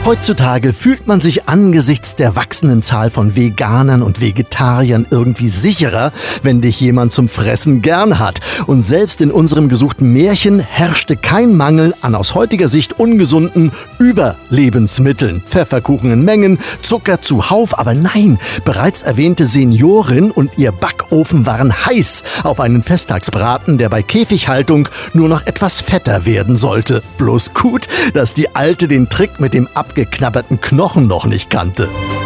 Heutzutage fühlt man sich angesichts der wachsenden Zahl von Veganern und Vegetariern irgendwie sicherer, wenn dich jemand zum Fressen gern hat. Und selbst in unserem gesuchten Märchen herrschte kein Mangel an aus heutiger Sicht ungesunden Überlebensmitteln. Pfefferkuchen in Mengen, Zucker zuhauf, aber nein, bereits erwähnte Seniorin und ihr Backofen waren heiß auf einen Festtagsbraten, der bei Käfighaltung nur noch etwas fetter werden sollte. Bloß gut, dass die Alte den Trick mit dem abgeknabberten Knochen noch nicht kannte.